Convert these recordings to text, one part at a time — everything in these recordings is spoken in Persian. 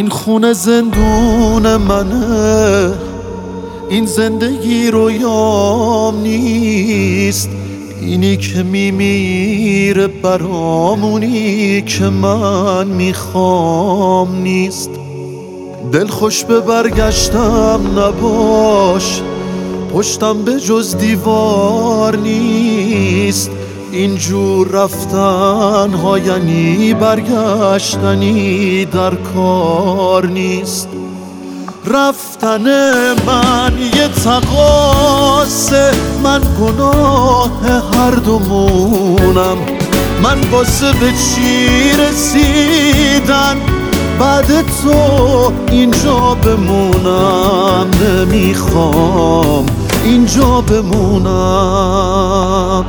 این خونه زندون منه، این زندگی رویام نیست. اینی که میمیره برامونی که من میخوام نیست. دل خوش به برگشتم نباش، پشتم به جز دیوار نیست. اینجور رفتن ها یعنی برگشتنی در کار نیست. رفتن من یه تقاصه، من گناه هر دومونم. من واسه به چی رسیدن بعد تو اینجا بمونم. نمیخوام اینجا بمونم.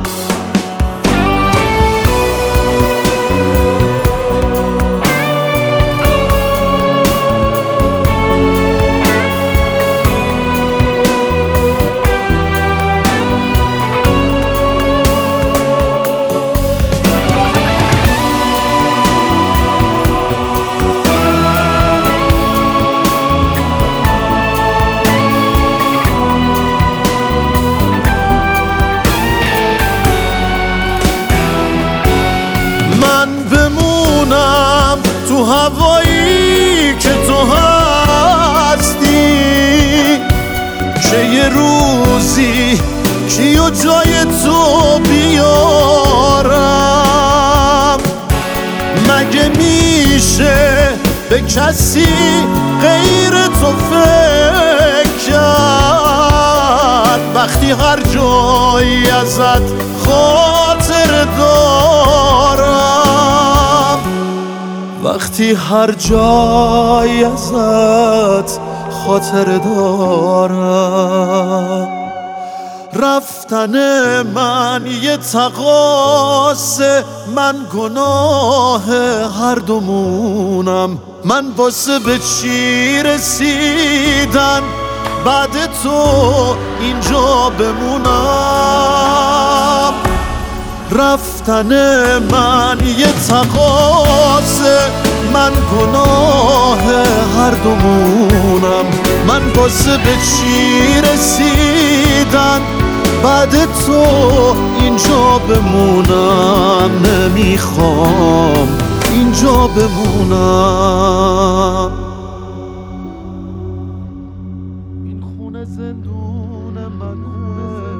بمونم تو هوایی که تو هستی، که یه روزی کیو جای تو بیارم. مگه میشه به کسی غیر تو فکر کرد وقتی هر جایی ازت خاطر دارم؟ وقتی هر جایی ازت خاطر دارم. رفتن من یه تقاصه، من گناه هر دومونم. من واسه به چی رسیدن بعد تو اینجا بمونم. رفتن من یه تقاصه، من گناه هر دومونم. من واسه به چی رسیدن بعد تو اینجا بمونم. نمیخوام اینجا بمونم. این خونه زندون منه.